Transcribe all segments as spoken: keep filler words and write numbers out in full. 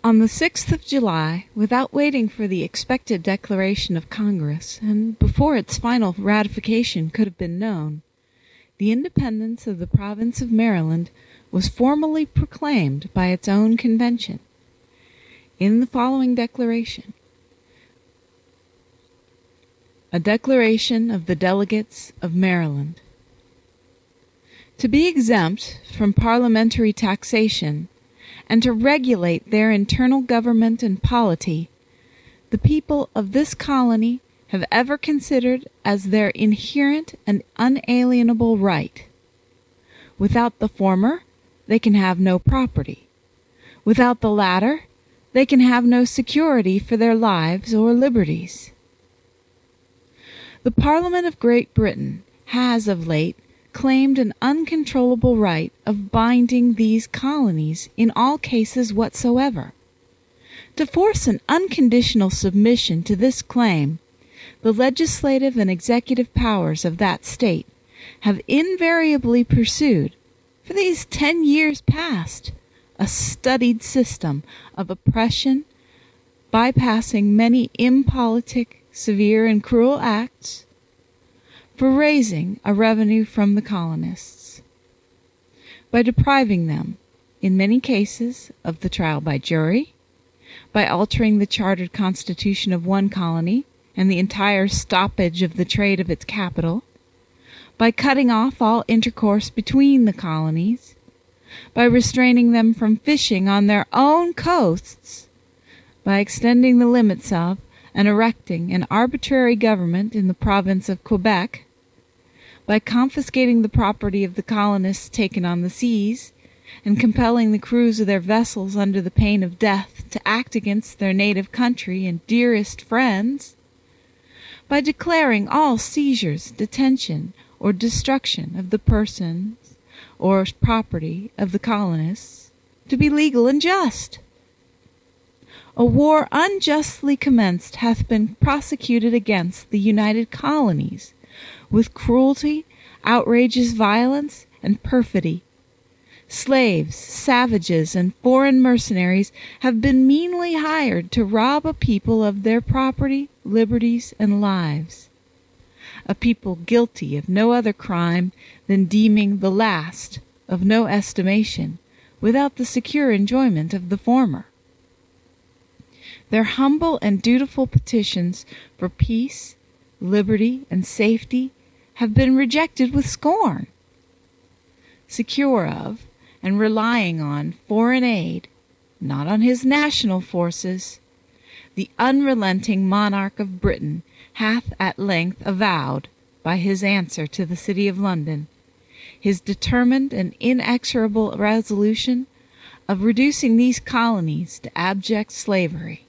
On the sixth of July, without waiting for the expected declaration of Congress, and before its final ratification could have been known, the independence of the province of Maryland was formally proclaimed by its own convention. In the following declaration, a declaration of the delegates of Maryland. To be exempt from parliamentary taxation and to regulate their internal government and polity, the people of this colony have ever considered as their inherent and unalienable right. Without the former, they can have no property. Without the latter, they can have no security for their lives or liberties. The Parliament of Great Britain has of late claimed an uncontrollable right of binding these colonies in all cases whatsoever. To force an unconditional submission to this claim, the legislative and executive powers of that state have invariably pursued, for these ten years past, a studied system of oppression, bypassing many impolitic, severe, and cruel acts, for raising a revenue from the colonists, by depriving them, in many cases, of the trial by jury, by altering the chartered constitution of one colony and the entire stoppage of the trade of its capital, by cutting off all intercourse between the colonies, by restraining them from fishing on their own coasts, by extending the limits of and erecting an arbitrary government in the province of Quebec, by confiscating the property of the colonists taken on the seas, and compelling the crews of their vessels under the pain of death to act against their native country and dearest friends, by declaring all seizures, detention, or destruction of the persons or property of the colonists to be legal and just. A war unjustly commenced hath been prosecuted against the United Colonies with cruelty, outrageous violence, and perfidy. Slaves, savages, and foreign mercenaries have been meanly hired to rob a people of their property, liberties, and lives. A people guilty of no other crime than deeming the last of no estimation, without the secure enjoyment of the former. Their humble and dutiful petitions for peace, liberty, and safety have been rejected with scorn. Secure of and relying on foreign aid, not on his national forces, the unrelenting monarch of Britain hath at length avowed, by his answer to the city of London, his determined and inexorable resolution of reducing these colonies to abject slavery.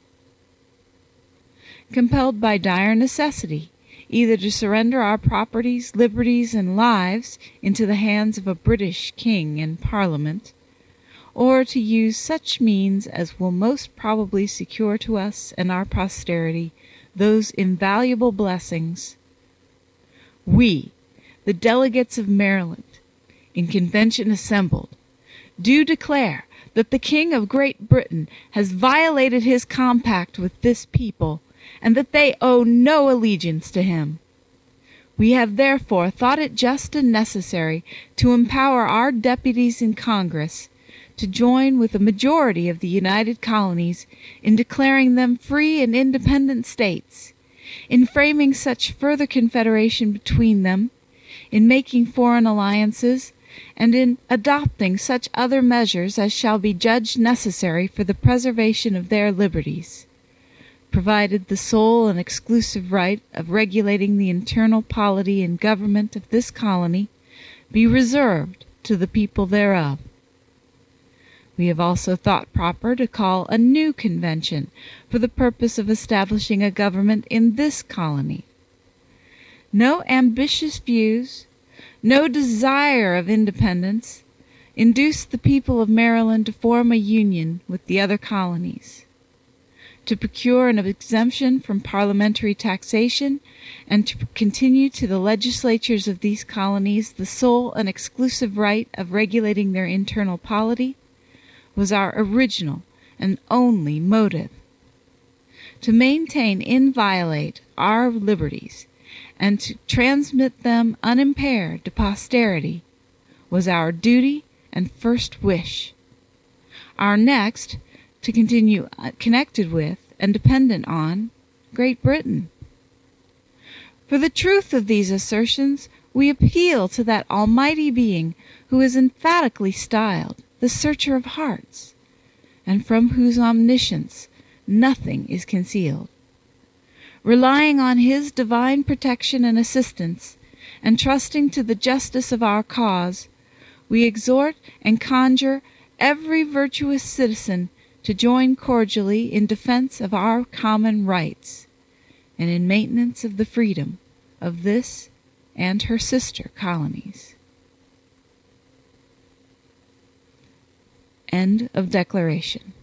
Compelled by dire necessity, either to surrender our properties, liberties, and lives into the hands of a British king and parliament, or to use such means as will most probably secure to us and our posterity those invaluable blessings, we, the delegates of Maryland, in convention assembled, do declare that the King of Great Britain has violated his compact with this people, and that they owe no allegiance to him. We have therefore thought it just and necessary to empower our deputies in Congress to join with a majority of the United Colonies in declaring them free and independent states, in framing such further confederation between them, in making foreign alliances, and in adopting such other measures as shall be judged necessary for the preservation of their liberties, provided the sole and exclusive right of regulating the internal polity and government of this colony be reserved to the people thereof. We have also thought proper to call a new convention for the purpose of establishing a government in this colony. No ambitious views, no desire of independence, induced the people of Maryland to form a union with the other colonies, to procure an exemption from parliamentary taxation, and to continue to the legislatures of these colonies the sole and exclusive right of regulating their internal polity, was our original and only motive. To maintain inviolate our liberties, and to transmit them unimpaired to posterity, was our duty and first wish. Our next, to continue connected with and dependent on Great Britain. For the truth of these assertions, we appeal to that Almighty Being who is emphatically styled the Searcher of Hearts, and from whose omniscience nothing is concealed. Relying on His divine protection and assistance, and trusting to the justice of our cause, we exhort and conjure every virtuous citizen to join cordially in defense of our common rights, and in maintenance of the freedom of this and her sister colonies. End of declaration.